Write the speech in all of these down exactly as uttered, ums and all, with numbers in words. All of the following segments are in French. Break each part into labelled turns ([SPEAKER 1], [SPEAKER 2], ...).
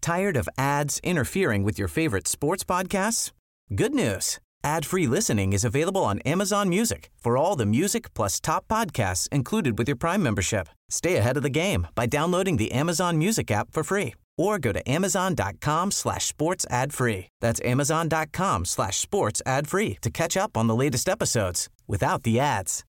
[SPEAKER 1] Tired of ads interfering with your favorite sports podcasts? Good news. Ad-free listening is available on Amazon Music for all the music plus top podcasts included with your Prime membership. Stay ahead of the game by downloading the Amazon Music app for free or go to amazon.com slash sports ad free. That's amazon.com slash sports ad free to catch up on the latest episodes without the ads.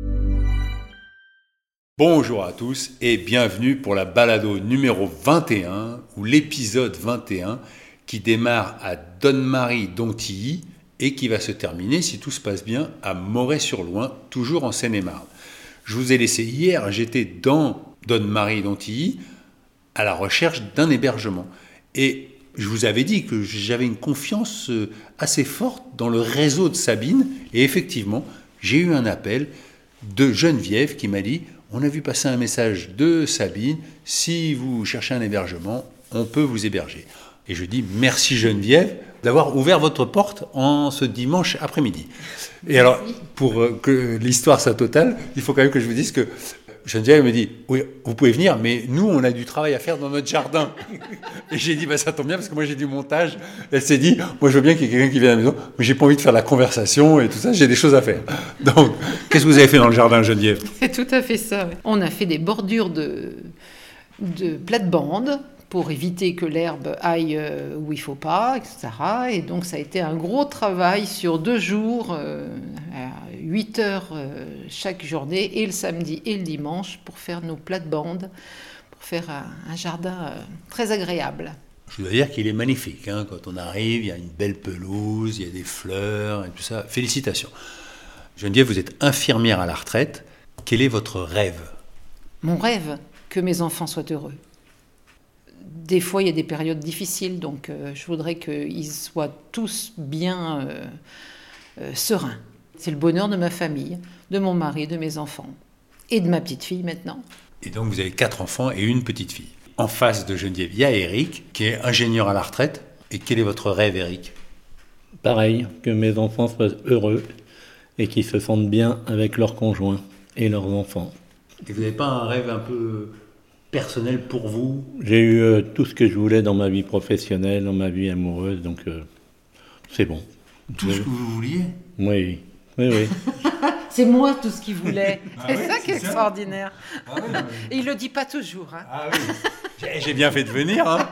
[SPEAKER 2] Bonjour à tous et bienvenue pour la balado numéro vingt et un ou l'épisode vingt et un qui démarre à Donne-Marie-Dontilly et qui va se terminer, si tout se passe bien, à Moret-sur-Loing, toujours en Seine-et-Marne. Je vous ai laissé hier, j'étais dans Donne-Marie-Dontilly à la recherche d'un hébergement. Et je vous avais dit que j'avais une confiance assez forte dans le réseau de Sabine. Et effectivement, j'ai eu un appel de Geneviève qui m'a dit « On a vu passer un message de Sabine, si vous cherchez un hébergement, on peut vous héberger. » Et je dis « Merci Geneviève d'avoir ouvert votre porte en ce dimanche après-midi. » Et alors, pour que l'histoire soit totale, il faut quand même que je vous dise que Geneviève me dit « Oui, vous pouvez venir, mais nous, on a du travail à faire dans notre jardin. » Et j'ai dit bah, « Ça tombe bien, parce que moi, j'ai du montage. » Elle s'est dit « Moi, je veux bien qu'il y ait quelqu'un qui vienne à la maison, mais j'ai pas envie de faire la conversation et tout ça, j'ai des choses à faire. » Donc, qu'est-ce que vous avez fait dans le jardin, Geneviève ?
[SPEAKER 3] C'est tout à fait ça. Ouais. On a fait des bordures de, de plate-bande pour éviter que l'herbe aille où il ne faut pas, et cetera. Et donc, ça a été un gros travail sur deux jours, euh, à huit heures euh, chaque journée, et le samedi et le dimanche, pour faire nos plates-bandes, pour faire un, un jardin euh, très agréable.
[SPEAKER 2] Je dois dire qu'il est magnifique. Hein. Quand on arrive, il y a une belle pelouse, il y a des fleurs et tout ça. Félicitations. Geneviève, vous êtes infirmière à la retraite. Quel est votre rêve ?
[SPEAKER 3] Mon rêve, que mes enfants soient heureux. Des fois, il y a des périodes difficiles, donc euh, je voudrais qu'ils soient tous bien euh, euh, sereins. C'est le bonheur de ma famille, de mon mari, de mes enfants et de ma petite fille maintenant.
[SPEAKER 2] Et donc, vous avez quatre enfants et une petite fille. En face de Geneviève, il y a Eric, qui est ingénieur à la retraite. Et quel est votre rêve, Eric ?
[SPEAKER 4] Pareil, que mes enfants soient heureux et qu'ils se sentent bien avec leurs conjoints et leurs enfants.
[SPEAKER 2] Et vous n'avez pas un rêve un peu personnel pour vous ?
[SPEAKER 4] J'ai eu euh, tout ce que je voulais dans ma vie professionnelle, dans ma vie amoureuse, donc euh, c'est bon.
[SPEAKER 2] Tout ce que vous vouliez ?
[SPEAKER 4] Oui, oui, oui.
[SPEAKER 3] C'est moi tout ce qu'il voulait.
[SPEAKER 2] Ah
[SPEAKER 3] c'est
[SPEAKER 2] oui,
[SPEAKER 3] ça
[SPEAKER 2] c'est
[SPEAKER 3] qui est
[SPEAKER 2] ça.
[SPEAKER 3] extraordinaire.
[SPEAKER 2] Ah oui, mais...
[SPEAKER 3] Et il ne le dit pas toujours. Hein.
[SPEAKER 2] Ah oui, j'ai, j'ai bien fait de venir. Hein.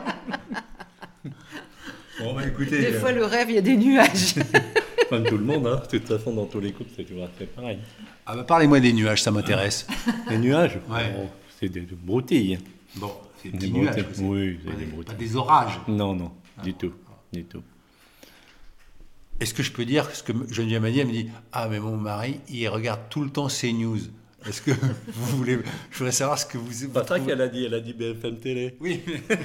[SPEAKER 2] Bon, bah écoutez...
[SPEAKER 3] Des
[SPEAKER 2] euh...
[SPEAKER 3] fois, le rêve, il y a des nuages.
[SPEAKER 4] Comme tout le monde, hein. De toute façon, dans tous les couples, c'est toujours assez pareil.
[SPEAKER 2] Ah bah parlez-moi des nuages, ça m'intéresse.
[SPEAKER 4] Les nuages,
[SPEAKER 2] Ouais.
[SPEAKER 4] bon, c'est des, des broutilles.
[SPEAKER 2] Bon, c'est des
[SPEAKER 4] Des
[SPEAKER 2] petits nuages.
[SPEAKER 4] broutilles.
[SPEAKER 2] C'est
[SPEAKER 4] Oui,
[SPEAKER 2] pas
[SPEAKER 4] c'est
[SPEAKER 2] des,
[SPEAKER 4] des
[SPEAKER 2] pas
[SPEAKER 4] broutilles.
[SPEAKER 2] des orages.
[SPEAKER 4] Non, non,
[SPEAKER 2] Ah,
[SPEAKER 4] du
[SPEAKER 2] bon.
[SPEAKER 4] tout, du tout.
[SPEAKER 2] Est-ce que je peux dire ce que Geneviève m'a dit ? Elle me dit « Ah, mais mon mari, il regarde tout le temps CNews. » Est-ce que vous voulez... Je voudrais savoir ce que vous...
[SPEAKER 4] C'est pas ça qu'elle a dit, elle a dit B F M Télé.
[SPEAKER 2] Oui, mais...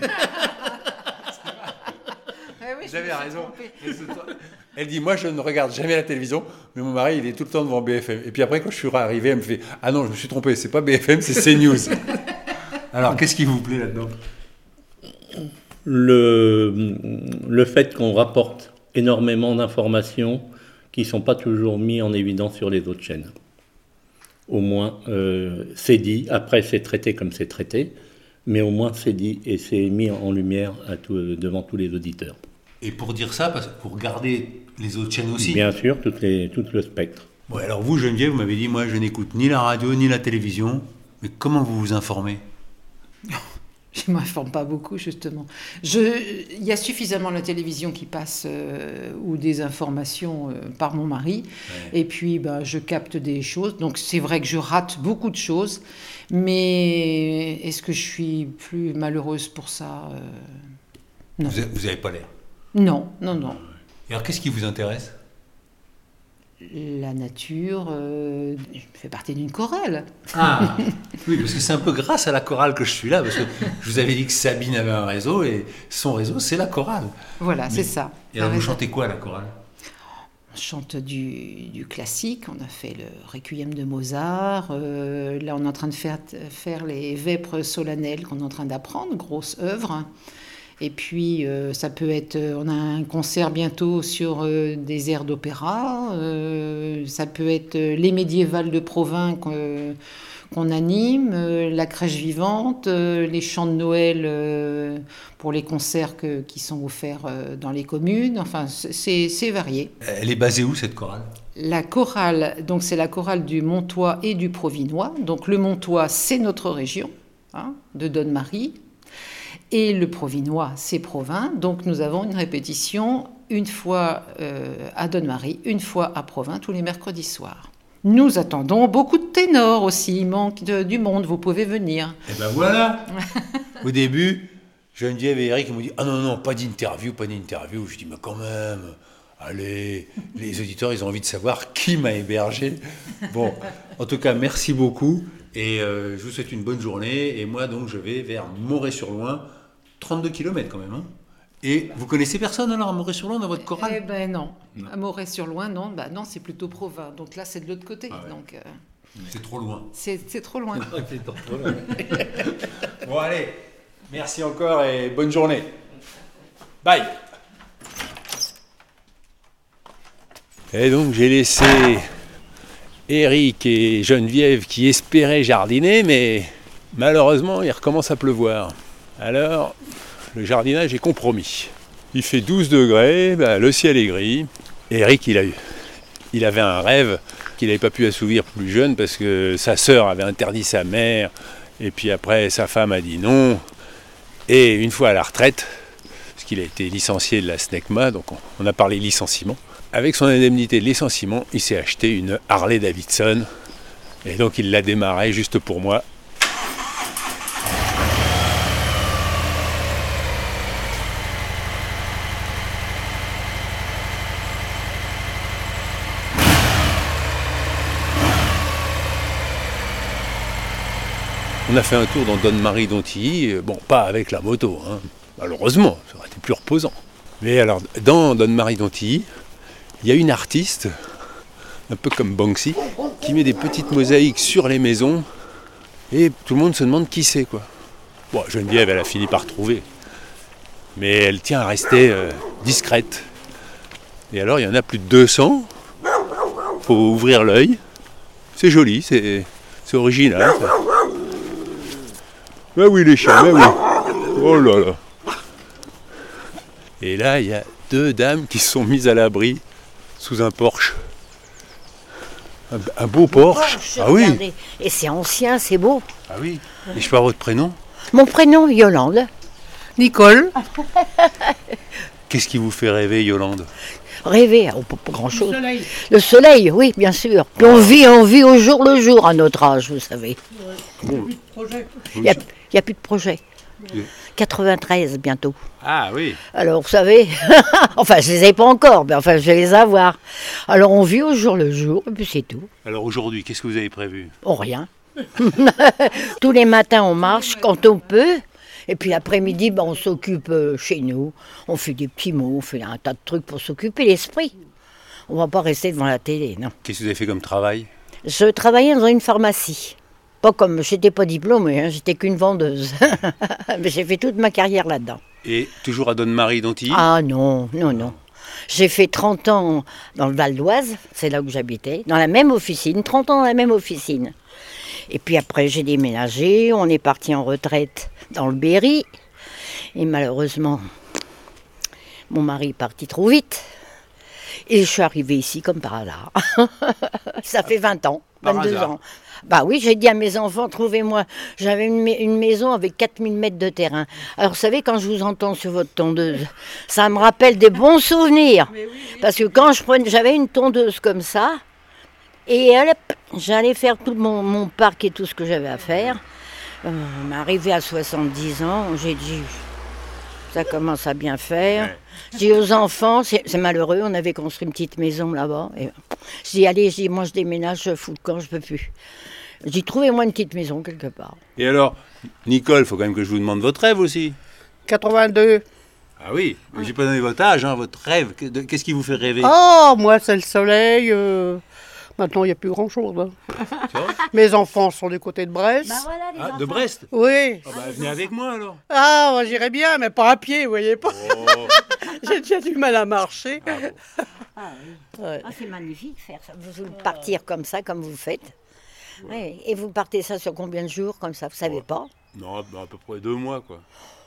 [SPEAKER 3] Ah oui,
[SPEAKER 2] Vous
[SPEAKER 3] je
[SPEAKER 2] avez
[SPEAKER 3] me suis
[SPEAKER 2] raison.
[SPEAKER 3] trompée.
[SPEAKER 2] Elle dit, moi je ne regarde jamais la télévision, mais mon mari il est tout le temps devant B F M. Et puis après quand je suis arrivé, elle me fait, ah non je me suis trompé, c'est pas B F M, c'est CNews. Alors qu'est-ce qui vous plaît là-dedans ?
[SPEAKER 4] Le, le fait qu'on rapporte énormément d'informations qui ne sont pas toujours mises en évidence sur les autres chaînes. Au moins euh, c'est dit, après c'est traité comme c'est traité, mais au moins c'est dit et c'est mis en lumière à tout, devant tous les auditeurs.
[SPEAKER 2] Et pour dire ça, parce que pour regarder les autres chaînes aussi.
[SPEAKER 4] Bien sûr, toutes les, tout le spectre.
[SPEAKER 2] Ouais, alors vous, Geneviève, vous m'avez dit, moi je n'écoute ni la radio ni la télévision, mais comment vous vous informez ?
[SPEAKER 3] Je ne m'informe pas beaucoup, justement. Je, il y a suffisamment la télévision qui passe euh, ou des informations euh, par mon mari. Ouais. Et puis, bah, je capte des choses. Donc, c'est vrai que je rate beaucoup de choses. Mais est-ce que je suis plus malheureuse pour ça ? euh, Non.
[SPEAKER 2] Vous n'avez pas l'air.
[SPEAKER 3] Non, non, non.
[SPEAKER 2] Et alors, qu'est-ce qui vous intéresse ?
[SPEAKER 3] La nature, euh, je fais partie d'une chorale.
[SPEAKER 2] Ah, oui, parce que c'est un peu grâce à la chorale que je suis là, parce que je vous avais dit que Sabine avait un réseau, et son réseau, c'est la chorale.
[SPEAKER 3] Voilà,
[SPEAKER 2] Mais,
[SPEAKER 3] c'est ça.
[SPEAKER 2] Et alors, vous chantez quoi à la chorale ?
[SPEAKER 3] On chante du, du classique, on a fait le Requiem de Mozart, euh, là on est en train de faire, faire les Vêpres solennelles qu'on est en train d'apprendre, grosse œuvre. Et puis, euh, ça peut être... On a un concert bientôt sur euh, des airs d'opéra. Euh, ça peut être les médiévales de Provins qu'on, qu'on anime, euh, la crèche vivante, euh, les chants de Noël euh, pour les concerts que, qui sont offerts euh, dans les communes. Enfin, c'est, c'est varié.
[SPEAKER 2] Elle est basée où, cette chorale ?
[SPEAKER 3] La chorale, donc c'est la chorale du Montois et du Provinois. Donc le Montois, c'est notre région, hein, de Donne-Marie. Et le Provinois, c'est Provins. Donc nous avons une répétition une fois euh, à Donne-Marie, une fois à Provins, tous les mercredis soirs. Nous attendons beaucoup de ténors aussi, il manque de, du monde, vous pouvez venir.
[SPEAKER 2] Et ben voilà. Au début, Geneviève et Eric m'ont dit « Ah non, non, pas d'interview, pas d'interview ». Je dis « Mais quand même, allez, les auditeurs, ils ont envie de savoir qui m'a hébergé ». Bon, en tout cas, merci beaucoup. Et euh, je vous souhaite une bonne journée. Et moi, donc, je vais vers Moret-sur-Loing, trente-deux kilomètres quand même. Hein. Et vous connaissez personne alors à Moret-sur-Loing dans votre chorale ?
[SPEAKER 3] Eh ben non. non. À Moret-sur-Loing, non. Bah, non, c'est plutôt Provins. Donc là, c'est de l'autre côté.
[SPEAKER 2] Ah ouais.
[SPEAKER 3] Donc, euh,
[SPEAKER 2] c'est trop loin.
[SPEAKER 3] C'est, c'est trop loin.
[SPEAKER 4] C'est trop loin.
[SPEAKER 2] Bon, allez. Merci encore et bonne journée. Bye. Et donc, j'ai laissé Eric et Geneviève qui espéraient jardiner, mais malheureusement, il recommence à pleuvoir. Alors, le jardinage est compromis. Il fait douze degrés, ben, le ciel est gris. Et Eric, il, a eu, il avait un rêve qu'il n'avait pas pu assouvir plus jeune parce que sa sœur avait interdit sa mère. Et puis après, sa femme a dit non. Et une fois à la retraite, parce qu'il a été licencié de la SNECMA, donc on, on a parlé licenciement, avec son indemnité de licenciement, il s'est acheté une Harley Davidson. Et donc il l'a démarré juste pour moi. On a fait un tour dans Donne-Marie-Dontilly, bon, pas avec la moto, hein. Malheureusement, ça aurait été plus reposant. Mais alors, dans Donne-Marie-Dontilly, il y a une artiste, un peu comme Banksy, qui met des petites mosaïques sur les maisons, et tout le monde se demande qui c'est, quoi. Bon, Geneviève, elle a fini par trouver, mais elle tient à rester euh, discrète. Et alors, il y en a plus de deux cents, faut ouvrir l'œil, c'est joli, c'est, c'est original, ça. Ben oui les chiens, ben oui. Oh là là. Et là, il y a deux dames qui se sont mises à l'abri sous un Porsche. Un, un beau Porsche.
[SPEAKER 5] Porsche,
[SPEAKER 2] ah oui.
[SPEAKER 5] Regardez. Et c'est ancien, c'est beau.
[SPEAKER 2] Ah oui. Et je peux avoir votre prénom ?
[SPEAKER 5] Mon prénom, Yolande.
[SPEAKER 3] Nicole.
[SPEAKER 2] Qu'est-ce qui vous fait rêver, Yolande ?
[SPEAKER 5] Rêver, oh, pas, pas grand-chose.
[SPEAKER 3] Le soleil.
[SPEAKER 5] Le soleil, oui, bien sûr. Puis on vit, on vit au jour le jour à notre âge, vous savez. Il n'y a, a plus de projet.
[SPEAKER 2] Oui.
[SPEAKER 5] quatre-vingt-treize bientôt.
[SPEAKER 2] Ah oui.
[SPEAKER 5] Alors, vous savez, enfin, je les ai pas encore, mais enfin, je vais les avoir. Alors, on vit au jour le jour, et puis c'est tout.
[SPEAKER 2] Alors aujourd'hui, qu'est-ce que vous avez prévu ?
[SPEAKER 5] Oh, rien. Tous les matins, on marche quand on peut. Et puis l'après-midi, ben, on s'occupe euh, chez nous. On fait des petits mots, on fait un tas de trucs pour s'occuper l'esprit. On ne va pas rester devant la télé, non.
[SPEAKER 2] Qu'est-ce que vous avez fait comme travail ?
[SPEAKER 5] Je travaillais dans une pharmacie. Pas comme, j'étais pas diplômée, hein, j'étais qu'une vendeuse. Mais j'ai fait toute ma carrière là-dedans.
[SPEAKER 2] Et toujours à Donne-Marie-Dontilly ?
[SPEAKER 5] Ah non, non, non. J'ai fait trente ans dans le Val d'Oise, c'est là où j'habitais, dans la même officine, trente ans dans la même officine. Et puis après, j'ai déménagé, on est parti en retraite dans le Berry. Et malheureusement, mon mari est parti trop vite. Et je suis arrivée ici comme par hasard. Ça fait vingt ans, vingt-deux ans. Bah oui, j'ai dit à mes enfants, trouvez-moi. J'avais une, une maison avec quatre mille mètres de terrain. Alors, vous savez, quand je vous entends sur votre tondeuse, ça me rappelle des bons souvenirs. Oui, oui. Parce que quand je prenais, j'avais une tondeuse comme ça, et hop, j'allais faire tout mon, mon parc et tout ce que j'avais à faire. Euh, m'arrivé à soixante-dix ans, j'ai dit, ça commence à bien faire. Ouais. J'ai dit aux enfants, c'est, c'est malheureux, on avait construit une petite maison là-bas. Et je dis, allez, je dis, moi je déménage, je fous le camp, je peux plus. Je dis, trouvez-moi une petite maison quelque part.
[SPEAKER 2] Et alors, Nicole, il faut quand même que je vous demande votre rêve aussi.
[SPEAKER 6] quatre-vingt-deux.
[SPEAKER 2] Ah oui, mais j'ai pas donné votre âge, hein, votre rêve. Qu'est-ce qui vous fait rêver ?
[SPEAKER 6] Oh, moi c'est le soleil. Euh... Maintenant, il n'y a plus grand-chose. Hein. Mes enfants sont du côté de Brest.
[SPEAKER 5] Bah voilà, les
[SPEAKER 2] Ah,
[SPEAKER 5] enfants.
[SPEAKER 2] de Brest?
[SPEAKER 6] Oui.
[SPEAKER 2] Ah bah, venez avec moi alors.
[SPEAKER 6] Ah, moi, j'irais bien, mais pas à pied, vous voyez pas.
[SPEAKER 2] Oh.
[SPEAKER 6] J'ai déjà du mal à marcher.
[SPEAKER 2] Ah bon.
[SPEAKER 5] Ah, oui.
[SPEAKER 6] Ouais.
[SPEAKER 5] Ah, c'est magnifique faire ça. Vous vous partir comme ça, comme vous faites. Ouais. Et vous partez ça sur combien de jours comme ça? Vous savez
[SPEAKER 2] Ouais.
[SPEAKER 5] pas?
[SPEAKER 2] Non, bah, à peu près deux mois quoi.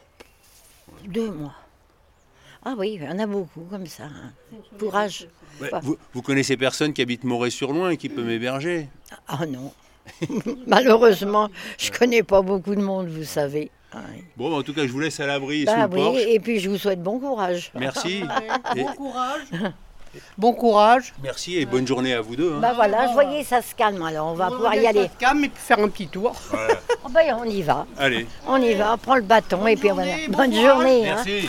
[SPEAKER 5] Deux mois. Ah oui, il y en a beaucoup comme ça. Hein. Courage.
[SPEAKER 2] Ouais,
[SPEAKER 5] Pas-
[SPEAKER 2] vous, vous connaissez personne qui habite Moret-sur-Loing et qui peut m'héberger?
[SPEAKER 5] Ah non. Malheureusement, je connais pas beaucoup de monde, vous savez. Ouais.
[SPEAKER 2] Bon, bah, en tout cas, je vous laisse à l'abri
[SPEAKER 5] Bah
[SPEAKER 2] sous le
[SPEAKER 5] oui,
[SPEAKER 2] porche.
[SPEAKER 5] et puis je vous souhaite bon courage.
[SPEAKER 2] Merci. Et-
[SPEAKER 6] Bon courage. Bon courage.
[SPEAKER 2] merci et bonne journée à vous deux. hein.
[SPEAKER 5] Bah voilà, je voyais ça se calme, alors on va pouvoir y aller.
[SPEAKER 6] Calme et puis faire un petit tour.
[SPEAKER 5] Oh bah, on y va.
[SPEAKER 2] Allez,
[SPEAKER 5] On y va, on prend le bâton et puis on va.
[SPEAKER 6] journée, bon
[SPEAKER 5] Bonne
[SPEAKER 6] courage.
[SPEAKER 5] journée. Hein.
[SPEAKER 2] merci.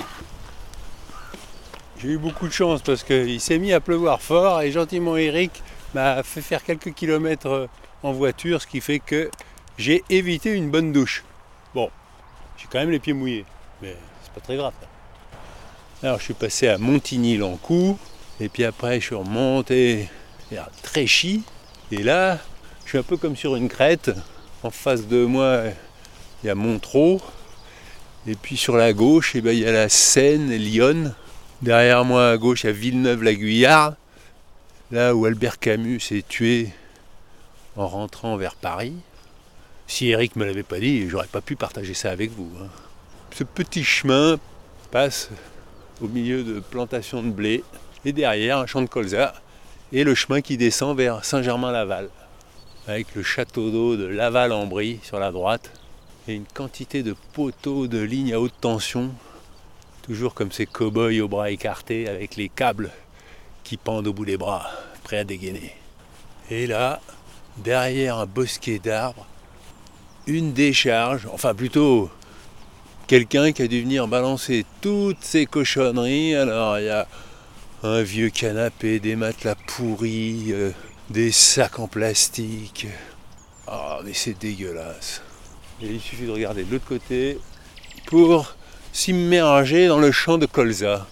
[SPEAKER 2] J'ai eu beaucoup de chance parce qu'il s'est mis à pleuvoir fort et gentiment Eric m'a fait faire quelques kilomètres en voiture, ce qui fait que j'ai évité une bonne douche. Bon, j'ai quand même les pieds mouillés, mais c'est pas très grave. Alors je suis passé à Montigny-Lancourt et puis après je suis remonté vers Tréchy et là je suis un peu comme sur une crête. En face de moi il y a Montreux et puis sur la gauche eh ben, il y a la Seine, Lyon. Derrière moi à gauche il y a Villeneuve-la-Guyarde, là où Albert Camus s'est tué en rentrant vers Paris. Si Eric me l'avait pas dit, j'aurais pas pu partager ça avec vous. hein. Ce petit chemin passe au milieu de plantations de blé et derrière un champ de colza et le chemin qui descend vers Saint-Germain-Laval avec le château d'eau de Laval-en-Brie sur la droite et une quantité de poteaux de lignes à haute tension, toujours comme ces cow-boys aux bras écartés avec les câbles qui pendent au bout des bras, prêts à dégainer. Et là, derrière un bosquet d'arbres, une décharge, enfin plutôt quelqu'un qui a dû venir balancer toutes ces cochonneries. Alors il y a un vieux canapé, des matelas pourris, euh, des sacs en plastique. Ah mais c'est dégueulasse. Et il suffit de regarder de l'autre côté pour s'immerger dans le champ de colza.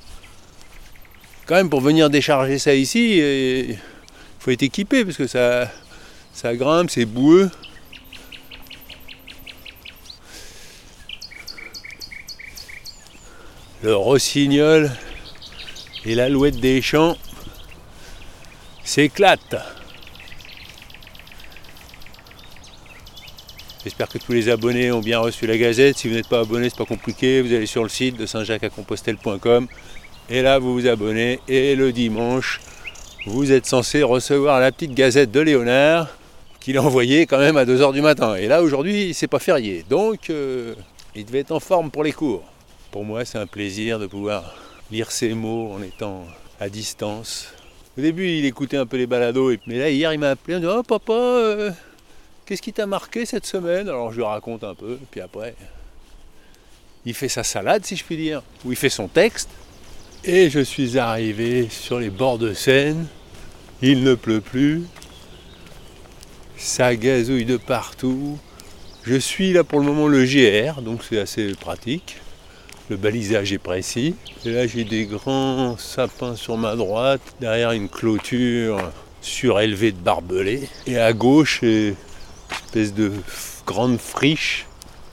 [SPEAKER 2] Quand même pour venir décharger ça ici, il faut être équipé parce que ça, ça grimpe, c'est boueux. Le rossignol et l'alouette des champs s'éclatent. J'espère que tous les abonnés ont bien reçu la gazette. Si vous n'êtes pas abonné, c'est pas compliqué. Vous allez sur le site de saint jacques à compostelle point com et là vous vous abonnez. Et le dimanche, vous êtes censé recevoir la petite gazette de Léonard qu'il a envoyée quand même à deux heures du matin. Et là aujourd'hui, c'est pas férié. Donc euh, il devait être en forme pour les cours. Pour moi, c'est un plaisir de pouvoir lire ces mots en étant à distance. Au début, il écoutait un peu les balados, mais là, hier, il m'a appelé en disant « Oh papa, euh, qu'est-ce qui t'a marqué cette semaine ?» Alors je lui raconte un peu, puis après, il fait sa salade, si je puis dire, ou il fait son texte. Et je suis arrivé sur les bords de Seine, il ne pleut plus, ça gazouille de partout. Je suis là pour le moment le G R, donc c'est assez pratique. Le balisage est précis. Et là, j'ai des grands sapins sur ma droite, derrière une clôture surélevée de barbelés. Et à gauche, une espèce de grande friche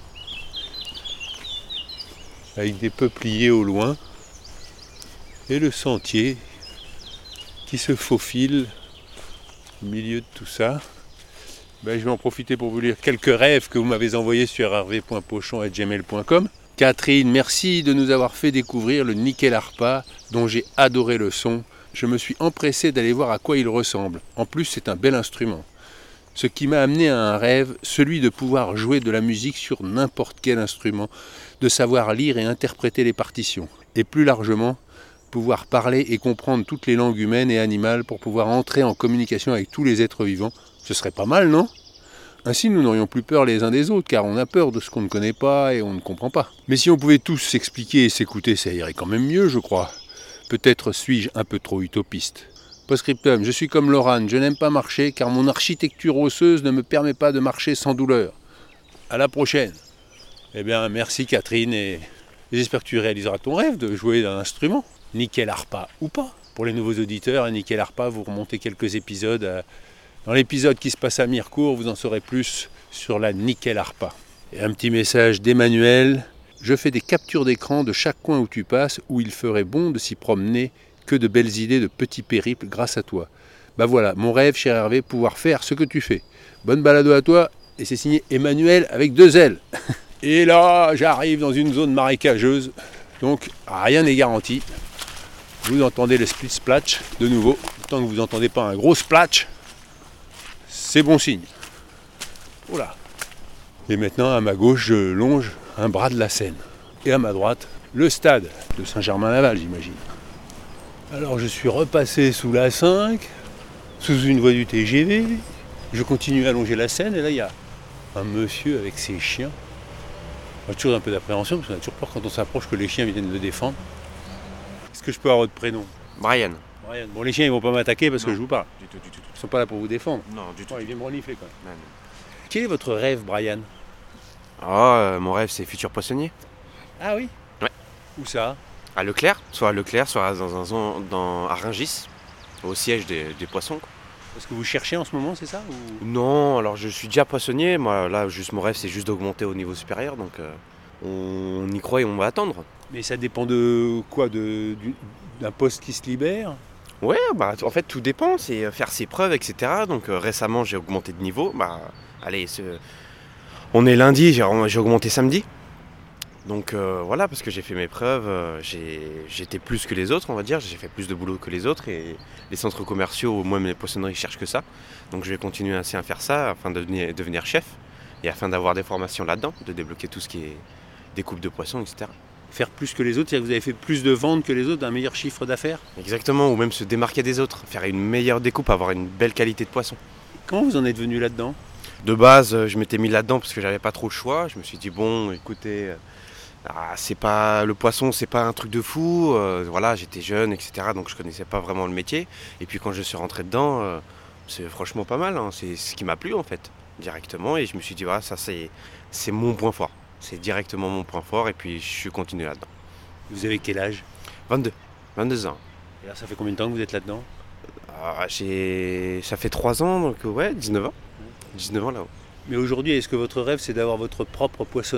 [SPEAKER 2] avec des peupliers au loin. Et le sentier qui se faufile au milieu de tout ça. Ben, je vais en profiter pour vous lire quelques rêves que vous m'avez envoyés sur r v point pochon arobase gmail point com. Catherine, merci de nous avoir fait découvrir le nickel harpa dont j'ai adoré le son. Je me suis empressé d'aller voir à quoi il ressemble. En plus, c'est un bel instrument. Ce qui m'a amené à un rêve, celui de pouvoir jouer de la musique sur n'importe quel instrument, de savoir lire et interpréter les partitions. Et plus largement, pouvoir parler et comprendre toutes les langues humaines et animales pour pouvoir entrer en communication avec tous les êtres vivants. Ce serait pas mal, non ? Ainsi, nous n'aurions plus peur les uns des autres, car on a peur de ce qu'on ne connaît pas et on ne comprend pas. Mais si on pouvait tous s'expliquer et s'écouter, ça irait quand même mieux, je crois. Peut-être suis-je un peu trop utopiste. Postscriptum, je suis comme Lorane, je n'aime pas marcher, car mon architecture osseuse ne me permet pas de marcher sans douleur. À la prochaine. Eh bien, merci Catherine, et j'espère que tu réaliseras ton rêve de jouer d'un instrument, nickel harpa ou pas. Pour les nouveaux auditeurs, à Nickel Arpa, vous remontez quelques épisodes. À... Dans l'épisode qui se passe à Mirecourt, vous en saurez plus sur la Nickel Arpa. Et un petit message d'Emmanuel. Je fais des captures d'écran de chaque coin où tu passes, où il ferait bon de s'y promener. Que de belles idées de petits périples grâce à toi. Bah voilà, mon rêve, cher Hervé, pouvoir faire ce que tu fais. Bonne balado à toi, et c'est signé Emmanuel avec deux L. Et là, j'arrive dans une zone marécageuse, donc rien n'est garanti. Vous entendez le split splash de nouveau. Tant que vous n'entendez pas un gros splash, c'est bon signe. Voilà. Et maintenant, à ma gauche, je longe un bras de la Seine. Et à ma droite, le stade de Saint-Germain-Laval, j'imagine. Alors je suis repassé sous la cinq, sous une voie du T G V, je continue à longer la Seine et là il y a un monsieur avec ses chiens. On a toujours un peu d'appréhension parce qu'on a toujours peur quand on s'approche que les chiens viennent le défendre. Est-ce que je peux avoir votre prénom ?
[SPEAKER 7] Brian.
[SPEAKER 2] Brian. Bon, les chiens ils vont pas m'attaquer parce
[SPEAKER 7] Non,
[SPEAKER 2] que je vous parle.
[SPEAKER 7] Du tout, du tout.
[SPEAKER 2] Ils sont pas là pour vous défendre.
[SPEAKER 7] Non, du tout.
[SPEAKER 2] Oh, ils viennent me renifler quoi.
[SPEAKER 7] Non, non.
[SPEAKER 2] Quel est votre rêve, Brian ?
[SPEAKER 7] Oh, euh, mon rêve c'est futur poissonnier.
[SPEAKER 2] Ah oui ?
[SPEAKER 7] Ouais.
[SPEAKER 2] Où ça ?
[SPEAKER 7] À Leclerc, soit à Leclerc, soit dans un zone dans, à Rungis, au siège des, des poissons. Quoi.
[SPEAKER 2] Est-ce que vous cherchez en ce moment, c'est ça ou...
[SPEAKER 7] Non, alors je suis déjà poissonnier. Moi, là, juste mon rêve, c'est juste d'augmenter au niveau supérieur. Donc, euh, on y croit et on va attendre.
[SPEAKER 2] Mais ça dépend de quoi de, du, d'un poste qui se libère ?
[SPEAKER 7] Ouais, bah, en fait, tout dépend. C'est faire ses preuves, et cetera. Donc, euh, récemment, j'ai augmenté de niveau. Bah, allez, ce... on est lundi, j'ai, j'ai augmenté samedi. Donc euh, voilà, parce que j'ai fait mes preuves, euh, j'ai, j'étais plus que les autres, on va dire, j'ai fait plus de boulot que les autres et les centres commerciaux, même les poissonneries, cherchent que ça. Donc je vais continuer ainsi à faire ça afin de devenir, devenir chef et afin d'avoir des formations là-dedans, de débloquer tout ce qui est découpe de poissons, et cetera.
[SPEAKER 2] Faire plus que les autres, c'est-à-dire que vous avez fait plus de ventes que les autres, un meilleur chiffre d'affaires ?
[SPEAKER 7] Exactement, ou même se démarquer des autres, faire une meilleure découpe, avoir une belle qualité de poisson.
[SPEAKER 2] Comment vous en êtes venu là-dedans ?
[SPEAKER 7] De base, je m'étais mis là-dedans parce que j'avais pas trop le choix. Je me suis dit, bon, écoutez... Ah, c'est pas le poisson, c'est pas un truc de fou. Euh, voilà, j'étais jeune, et cetera. Donc je connaissais pas vraiment le métier. Et puis quand je suis rentré dedans, euh, c'est franchement pas mal. Hein. C'est ce qui m'a plu en fait, directement. Et je me suis dit, voilà, ça c'est, c'est mon point fort. C'est directement mon point fort. Et puis je suis continué là-dedans.
[SPEAKER 2] Vous avez quel âge ?
[SPEAKER 7] vingt-deux. vingt-deux ans.
[SPEAKER 2] Et là, ça fait combien de temps que vous êtes là-dedans ?
[SPEAKER 7] Ah, j'ai... Ça fait trois ans, donc ouais, dix-neuf ans. dix-neuf ans là-haut.
[SPEAKER 2] Mais aujourd'hui, est-ce que votre rêve, c'est d'avoir votre propre poissonnerie ?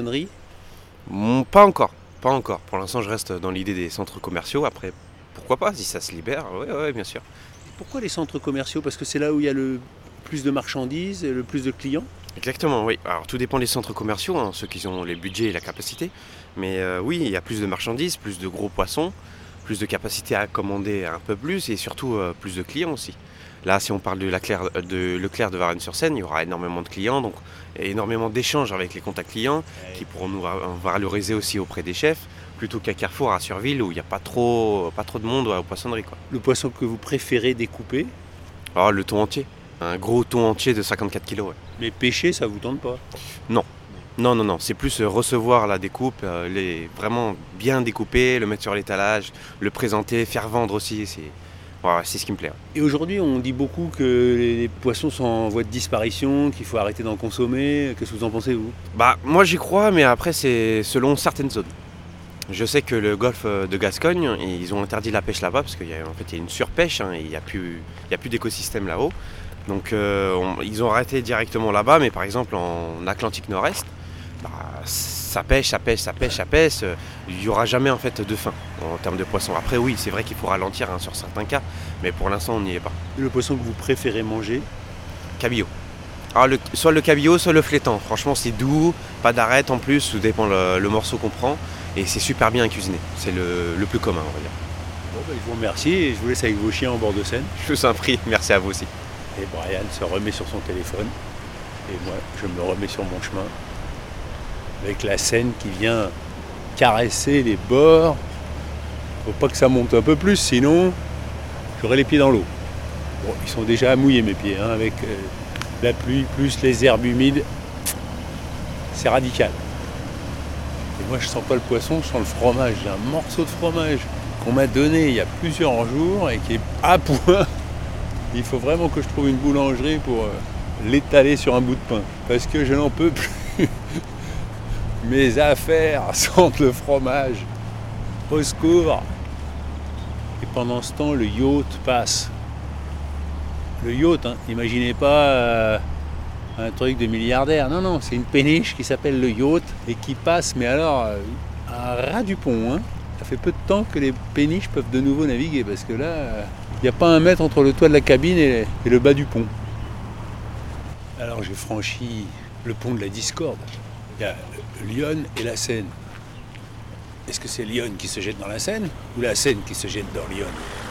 [SPEAKER 7] Bon, pas encore, pas encore. Pour l'instant, je reste dans l'idée des centres commerciaux. Après, pourquoi pas, si ça se libère, ouais, ouais, bien sûr.
[SPEAKER 2] Pourquoi les centres commerciaux ? Parce que c'est là où il y a le plus de marchandises, et le plus de clients ?
[SPEAKER 7] Exactement, oui. Alors, tout dépend des centres commerciaux, hein, ceux qui ont les budgets et la capacité. Mais euh, oui, il y a plus de marchandises, plus de gros poissons, plus de capacité à commander un peu plus et surtout euh, plus de clients aussi. Là, si on parle de Leclerc de, Leclerc de Varennes-sur-Seine, il y aura énormément de clients, donc énormément d'échanges avec les contacts clients qui pourront nous valoriser aussi auprès des chefs, plutôt qu'à Carrefour, à Surville, où il n'y a pas trop, pas trop de monde aux poissonneries. Quoi.
[SPEAKER 2] Le poisson que vous préférez découper ?
[SPEAKER 7] Alors, le thon entier, un gros thon entier de cinquante-quatre kilos. Ouais.
[SPEAKER 2] Mais pêcher, ça vous tente pas ?
[SPEAKER 7] Non. Non, non, non, c'est plus recevoir la découpe, euh, les, vraiment bien découper, le mettre sur l'étalage, le présenter, faire vendre aussi, c'est... Voilà, c'est ce qui me plaît.
[SPEAKER 2] Et aujourd'hui, on dit beaucoup que les poissons sont en voie de disparition, qu'il faut arrêter d'en consommer. Qu'est-ce que vous en pensez, vous ?
[SPEAKER 7] Bah, moi j'y crois, mais après c'est selon certaines zones. Je sais que le golfe de Gascogne, ils ont interdit la pêche là-bas parce qu'il y a, en fait, il y a une surpêche, hein, et il n'y a plus, il y a plus d'écosystème là-haut. Donc euh, on, ils ont arrêté directement là-bas, mais par exemple en Atlantique Nord-Est, bah, ça pêche, ça pêche, ça pêche, ça pêche. Il n'y aura jamais en fait de fin en termes de poissons. Après oui, c'est vrai qu'il faut ralentir hein, sur certains cas, mais pour l'instant on n'y est pas.
[SPEAKER 2] Et le poisson que vous préférez manger ?
[SPEAKER 7] Cabillaud. Alors le, soit le cabillaud, soit le flétan. Franchement c'est doux, pas d'arête en plus, tout dépend le, le morceau qu'on prend. Et c'est super bien cuisiné. C'est le, le plus commun on va dire.
[SPEAKER 2] Bon, ben, je vous remercie et je vous laisse avec vos chiens en bord de Seine.
[SPEAKER 7] Je vous en prie, merci à vous aussi.
[SPEAKER 2] Et Brian se remet sur son téléphone. Et moi, je me remets sur mon chemin. Avec la Seine qui vient caresser les bords. Faut pas que ça monte un peu plus, sinon j'aurai les pieds dans l'eau. Bon, ils sont déjà mouillés mes pieds, hein, avec euh, la pluie plus les herbes humides. C'est radical. Et moi je sens pas le poisson, je sens le fromage. J'ai un morceau de fromage qu'on m'a donné il y a plusieurs jours et qui est à point. Il faut vraiment que je trouve une boulangerie pour euh, l'étaler sur un bout de pain. Parce que je n'en peux plus. Mes affaires sentent le fromage. Au secours. Et pendant ce temps, le yacht passe. Le yacht, hein, imaginez pas euh, un truc de milliardaire. Non, non, c'est une péniche qui s'appelle le yacht et qui passe, mais alors, euh, à ras du pont. Hein. Ça fait peu de temps que les péniches peuvent de nouveau naviguer parce que là, il n'y a pas un mètre entre le toit de la cabine et, et le bas du pont. Alors j'ai franchi le pont de la Discorde. Il y a Lyon et la Seine. Est-ce que c'est Lyon qui se jette dans la Seine ou la Seine qui se jette dans Lyon?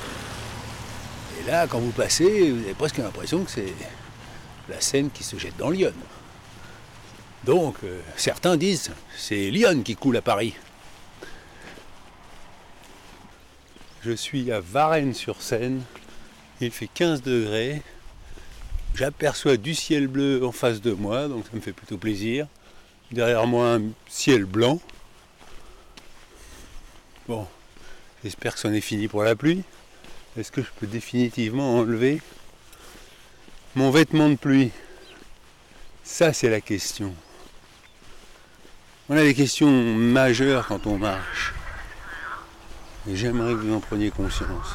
[SPEAKER 2] Et là, quand vous passez, vous avez presque l'impression que c'est la Seine qui se jette dans Lyon. Donc, euh, certains disent c'est Lyon qui coule à Paris. Je suis à Varennes-sur-Seine, il fait quinze degrés. J'aperçois du ciel bleu en face de moi, donc ça me fait plutôt plaisir. Derrière moi, un ciel blanc. Bon, j'espère que c'en est fini pour la pluie. Est-ce que je peux définitivement enlever mon vêtement de pluie? Ça, c'est la question. On a des questions majeures quand on marche. Et j'aimerais que vous en preniez conscience.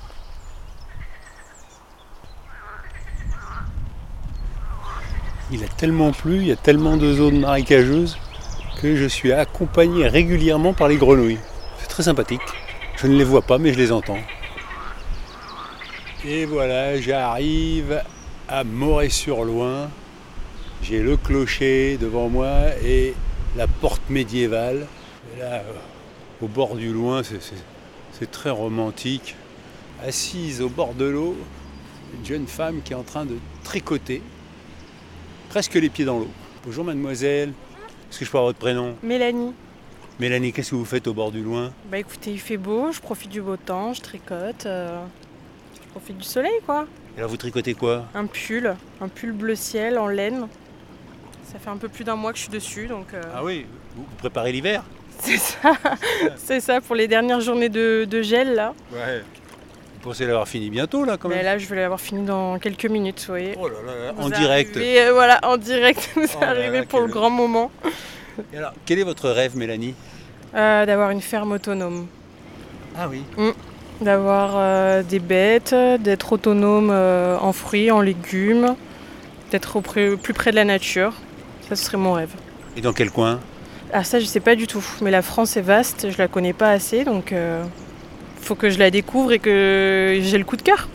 [SPEAKER 2] Il a tellement plu, il y a tellement de zones marécageuses que je suis accompagné régulièrement par les grenouilles. C'est très sympathique. Je ne les vois pas, mais je les entends. Et voilà, j'arrive à Moret-sur-Loing. J'ai le clocher devant moi et la porte médiévale. Et là, au bord du Loing, c'est, c'est, c'est très romantique. Assise au bord de l'eau, une jeune femme qui est en train de tricoter. Presque les pieds dans l'eau. Bonjour mademoiselle, est-ce que je peux avoir votre prénom?
[SPEAKER 8] Mélanie.
[SPEAKER 2] Mélanie, qu'est-ce que vous faites au bord du Loing?
[SPEAKER 8] Bah écoutez, il fait beau, je profite du beau temps, je tricote, euh, je profite du soleil quoi.
[SPEAKER 2] Et alors vous tricotez quoi?
[SPEAKER 8] Un pull, un pull bleu ciel en laine. Ça fait un peu plus d'un mois que je suis dessus donc... Euh...
[SPEAKER 2] Ah oui, vous, vous préparez l'hiver?
[SPEAKER 8] C'est ça, c'est ça pour les dernières journées de, de gel là.
[SPEAKER 2] Ouais. Vous pensez l'avoir fini bientôt là quand même?
[SPEAKER 8] Mais là je vais l'avoir fini dans quelques minutes, vous voyez.
[SPEAKER 2] Oh là là,
[SPEAKER 8] vous
[SPEAKER 2] en direct.
[SPEAKER 8] Arrivez, euh, voilà, en direct, vous
[SPEAKER 2] oh
[SPEAKER 8] arrivez
[SPEAKER 2] là là,
[SPEAKER 8] pour
[SPEAKER 2] quel...
[SPEAKER 8] le grand moment.
[SPEAKER 2] Et alors, quel est votre rêve Mélanie?
[SPEAKER 8] euh, D'avoir une ferme autonome.
[SPEAKER 2] Ah oui.
[SPEAKER 8] Mmh. D'avoir euh, des bêtes, d'être autonome euh, en fruits, en légumes, d'être au près, plus près de la nature. Ça, ce serait mon rêve.
[SPEAKER 2] Et dans quel coin?
[SPEAKER 8] Ah ça, je sais pas du tout. Mais la France est vaste, je la connais pas assez, donc euh, faut que je la découvre et que j'ai le coup de cœur.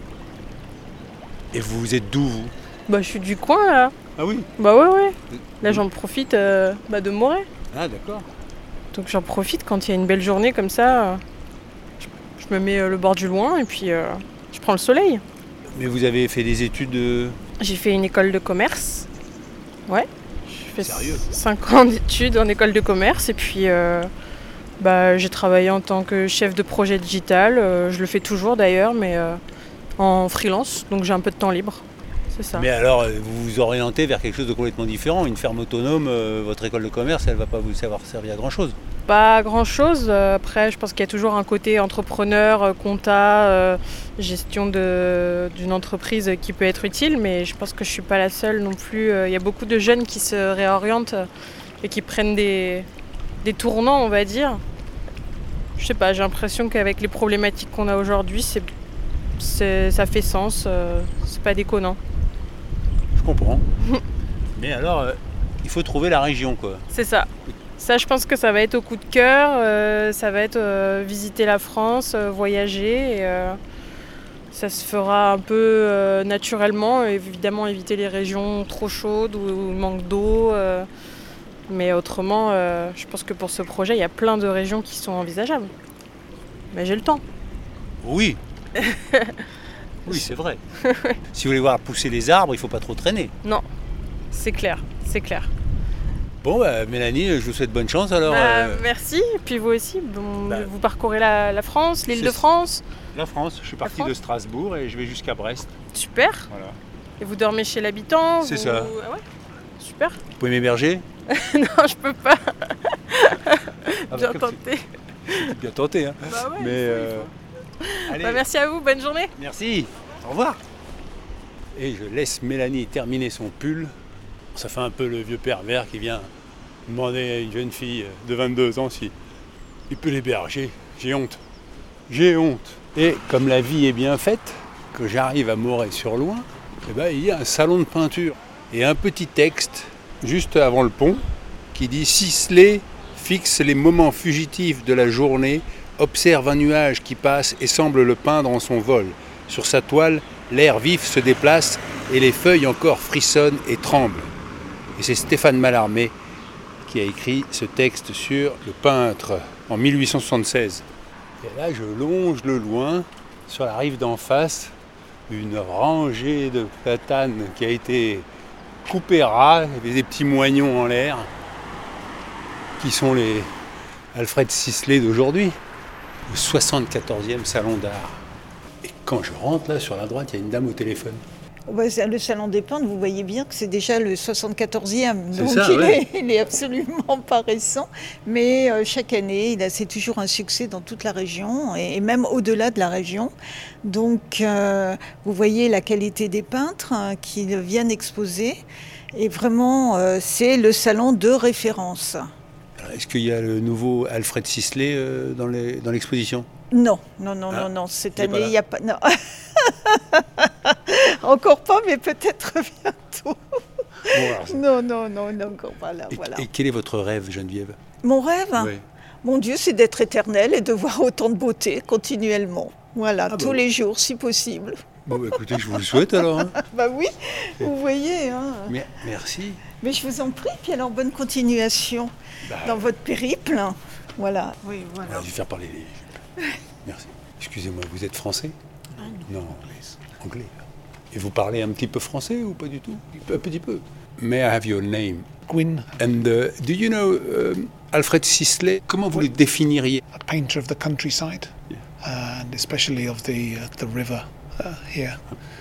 [SPEAKER 2] Et vous êtes d'où vous?
[SPEAKER 8] Bah je suis du coin là.
[SPEAKER 2] Ah oui?
[SPEAKER 8] Bah ouais ouais. Là j'en profite euh, bah, de Moret.
[SPEAKER 2] Ah d'accord.
[SPEAKER 8] Donc j'en profite quand il y a une belle journée comme ça. Euh, je, je me mets euh, le bord du Loing et puis euh, je prends le soleil.
[SPEAKER 2] Mais vous avez fait des études de...
[SPEAKER 8] J'ai fait une école de commerce. Ouais. J'ai fait
[SPEAKER 2] Sérieux?
[SPEAKER 8] cinq ans d'études en école de commerce et puis euh, bah, j'ai travaillé en tant que chef de projet digital. Euh, je le fais toujours d'ailleurs, mais euh, en freelance, donc j'ai un peu de temps libre. C'est ça.
[SPEAKER 2] Mais alors, vous vous orientez vers quelque chose de complètement différent. Une ferme autonome, euh, votre école de commerce, elle ne va pas vous savoir servir à grand-chose.
[SPEAKER 8] Pas grand-chose. Après, je pense qu'il y a toujours un côté entrepreneur, compta, euh, gestion de, d'une entreprise qui peut être utile, mais je pense que je ne suis pas la seule non plus. Il y a beaucoup de jeunes qui se réorientent et qui prennent des, des tournants, on va dire. Je sais pas, j'ai l'impression qu'avec les problématiques qu'on a aujourd'hui, c'est, c'est, ça fait sens, euh, c'est pas déconnant.
[SPEAKER 2] Je comprends. Mais alors, euh, il faut trouver la région, quoi.
[SPEAKER 8] C'est ça. Ça, je pense que ça va être au coup de cœur, euh, ça va être euh, visiter la France, euh, voyager. Et, euh, ça se fera un peu euh, naturellement, évidemment éviter les régions trop chaudes où il manque d'eau. Euh, mais autrement, euh, je pense que pour ce projet, il y a plein de régions qui sont envisageables. Mais j'ai le temps.
[SPEAKER 2] Oui. Oui, c'est vrai. Si vous voulez voir pousser les arbres, il ne faut pas trop traîner.
[SPEAKER 8] Non, c'est clair, c'est clair.
[SPEAKER 2] Bon, bah, Mélanie, je vous souhaite bonne chance alors.
[SPEAKER 8] Bah,
[SPEAKER 2] euh...
[SPEAKER 8] Merci, et puis vous aussi. Bon,
[SPEAKER 2] bah,
[SPEAKER 8] vous parcourez la, la France, l'île de France.
[SPEAKER 2] La France, je suis parti de Strasbourg et je vais jusqu'à Brest.
[SPEAKER 8] Super.
[SPEAKER 2] Voilà.
[SPEAKER 8] Et vous dormez chez l'habitant?
[SPEAKER 2] C'est
[SPEAKER 8] vous...
[SPEAKER 2] ça.
[SPEAKER 8] Ah ouais. Super.
[SPEAKER 2] Vous pouvez m'héberger?
[SPEAKER 8] Non, je peux pas.
[SPEAKER 2] Ah,
[SPEAKER 8] bien
[SPEAKER 2] bah,
[SPEAKER 8] tenté.
[SPEAKER 2] C'est bien tenté, hein.
[SPEAKER 8] Bah ouais,
[SPEAKER 2] mais
[SPEAKER 8] il faut,
[SPEAKER 2] euh...
[SPEAKER 8] il faut.
[SPEAKER 2] Allez.
[SPEAKER 8] Bah, merci à vous, bonne journée.
[SPEAKER 2] Merci, au revoir. Et je laisse Mélanie terminer son pull. Ça fait un peu le vieux pervers qui vient demander à une jeune fille de vingt-deux ans si il peut l'héberger. J'ai honte. j'ai honte. Et comme la vie est bien faite, que j'arrive à Moret-sur-Loing, eh ben, il y a un salon de peinture. Et un petit texte, juste avant le pont, qui dit « Sisley fixe les moments fugitifs de la journée, observe un nuage qui passe et semble le peindre en son vol. Sur sa toile, l'air vif se déplace et les feuilles encore frissonnent et tremblent. » Et c'est Stéphane Mallarmé qui a écrit ce texte sur le peintre en mille huit cent soixante-seize. Et là, je longe le loin, sur la rive d'en face, une rangée de platanes qui a été coupée ras, avec des petits moignons en l'air, qui sont les Alfred Sisley d'aujourd'hui, le soixante-quatorzième salon d'art. Et quand je rentre là, sur la droite, il y a une dame au téléphone.
[SPEAKER 9] Le salon des peintres, vous voyez bien que c'est déjà le soixante-quatorzième, donc
[SPEAKER 2] ça,
[SPEAKER 9] il,
[SPEAKER 2] ouais.
[SPEAKER 9] est, il est absolument pas récent, mais euh, chaque année, il a, c'est toujours un succès dans toute la région, et, et même au-delà de la région. Donc euh, vous voyez la qualité des peintres hein, qui viennent exposer, et vraiment euh, c'est le salon de référence.
[SPEAKER 2] Alors, est-ce qu'il y a le nouveau Alfred Sisley euh, dans, les, dans l'exposition ?
[SPEAKER 9] Non, non, non,
[SPEAKER 2] ah,
[SPEAKER 9] non, non, cette
[SPEAKER 2] il
[SPEAKER 9] année, il n'y a pas... Non. Encore pas, mais peut-être bientôt.
[SPEAKER 2] Bon, alors,
[SPEAKER 9] non, non, non, non, encore pas là,
[SPEAKER 2] et,
[SPEAKER 9] voilà.
[SPEAKER 2] et quel est votre rêve, Geneviève ?
[SPEAKER 9] Mon rêve
[SPEAKER 2] Oui.
[SPEAKER 9] Mon Dieu, c'est d'être éternel et de voir autant de beauté continuellement. Voilà,
[SPEAKER 2] Ah
[SPEAKER 9] tous
[SPEAKER 2] bon.
[SPEAKER 9] les jours, si possible.
[SPEAKER 2] Bon, bah, écoutez, je vous le souhaite alors. Hein.
[SPEAKER 9] Bah oui, vous voyez. Hein.
[SPEAKER 2] Mais, merci.
[SPEAKER 9] Mais je vous en prie, puis alors bonne continuation
[SPEAKER 2] Bah,
[SPEAKER 9] dans votre périple. Voilà. Oui, voilà.
[SPEAKER 2] voilà, je vais faire parler les... Merci. Excusez-moi, vous êtes français ? Non, anglais. Anglais. Et vous parlez un petit peu français ou pas du tout ? Un petit peu. May I have your name ?
[SPEAKER 10] Gwyn,
[SPEAKER 2] And uh, do you know um, Alfred Sisley? Comment vous le définiriez?
[SPEAKER 10] a painter of the countryside, uh, and especially of the uh, the river uh, here.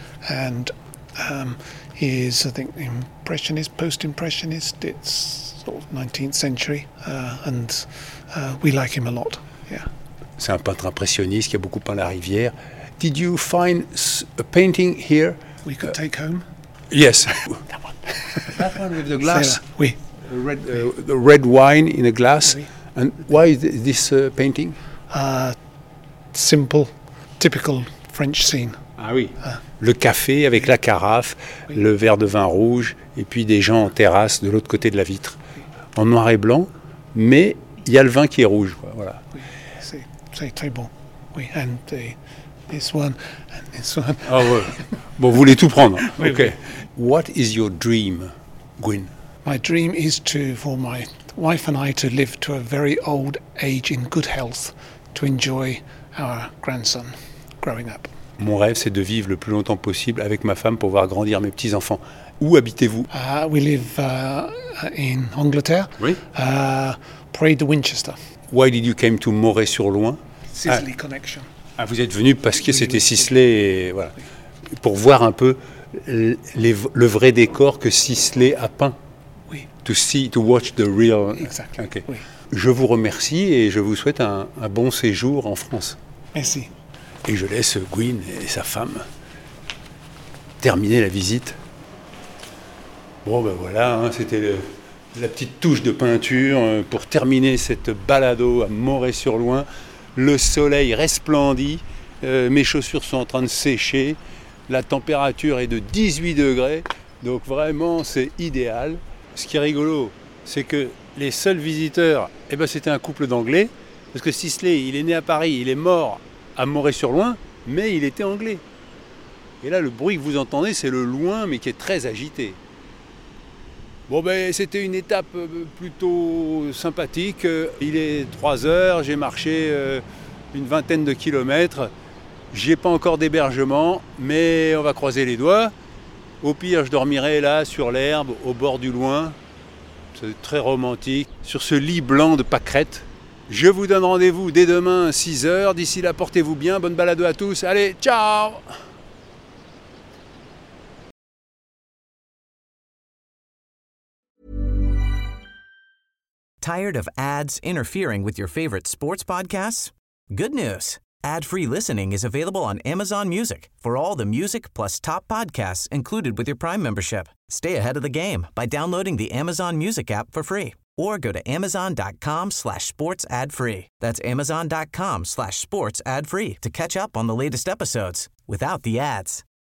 [SPEAKER 10] And um, he is, I think, impressionist, post-impressionist. It's sort of nineteenth century, uh, and uh, we like him a lot. Yeah.
[SPEAKER 2] C'est un peintre impressionniste qui a beaucoup peint la rivière. Did you find a painting here?
[SPEAKER 10] We could take home.
[SPEAKER 2] Yes. That one. That one with the glass.
[SPEAKER 10] Celle-là, oui.
[SPEAKER 2] The red, uh, the red wine in a glass.
[SPEAKER 10] Oui.
[SPEAKER 2] And why is this uh, painting?
[SPEAKER 10] Uh, simple, typical French scene.
[SPEAKER 2] Ah oui. Le café avec la carafe, oui. Le verre de vin rouge, et puis des gens en terrasse de l'autre côté de la vitre. En noir et blanc, mais il y a le vin qui est rouge. Quoi. Voilà.
[SPEAKER 10] Oui, c'est, c'est très bon. Oui, and the, this one, and this one.
[SPEAKER 2] Ah ouais. Bon, vous voulez tout prendre.
[SPEAKER 10] Oui,
[SPEAKER 2] Ok.
[SPEAKER 10] oui.
[SPEAKER 2] What is your dream, Gwyn?
[SPEAKER 10] My dream is to, for my wife and I to live to a very old age in good health, to enjoy our grandson growing up.
[SPEAKER 2] Mon rêve, c'est de vivre le plus longtemps possible avec ma femme pour voir grandir mes petits-enfants. Où habitez-vous?
[SPEAKER 10] Uh, we live uh, in Angleterre,
[SPEAKER 2] Oui.
[SPEAKER 10] uh, Parade de Winchester.
[SPEAKER 2] Why did you came to Moret-sur-Loing?
[SPEAKER 10] Sisley connection.
[SPEAKER 2] Ah, vous êtes venu parce que
[SPEAKER 10] Oui,
[SPEAKER 2] c'était
[SPEAKER 10] oui.
[SPEAKER 2] Sisley, et voilà. Pour voir un peu les, le vrai décor que Sisley a peint.
[SPEAKER 10] Oui.
[SPEAKER 2] To see, to watch the real.
[SPEAKER 10] Exactly.
[SPEAKER 2] Okay.
[SPEAKER 10] Oui.
[SPEAKER 2] Je vous remercie et je vous souhaite un, un bon séjour en France.
[SPEAKER 10] Merci.
[SPEAKER 2] Et je laisse Gwyn et sa femme terminer la visite. Bon ben voilà, hein, c'était le, la petite touche de peinture euh, pour terminer cette balado à Moret-sur-Loing. Le soleil resplendit, euh, mes chaussures sont en train de sécher, la température est de dix-huit degrés, donc vraiment c'est idéal. Ce qui est rigolo, c'est que les seuls visiteurs, eh ben, c'était un couple d'Anglais, parce que Sisley, il est né à Paris, il est mort à Moret-sur-Loing, mais il était anglais. Et là, le bruit que vous entendez, c'est le loin, mais qui est très agité. Bon, ben, c'était une étape plutôt sympathique. Il est trois heures, j'ai marché une vingtaine de kilomètres. J'ai pas encore d'hébergement, mais on va croiser les doigts. Au pire, je dormirai là, sur l'herbe, au bord du loin. C'est très romantique, sur ce lit blanc de pâquerettes. Je vous donne rendez-vous dès demain à six heures. D'ici là, portez-vous bien. Bonne balade à tous. Allez, ciao!
[SPEAKER 1] Tired of ads interfering with your favorite sports podcasts? Good news. Ad-free listening is available on Amazon Music for all the music plus top podcasts included with your Prime membership. Stay ahead of the game by downloading the Amazon Music app for free or go to amazon.com slash sports ad free. That's amazon.com slash sports ad free to catch up on the latest episodes without the ads.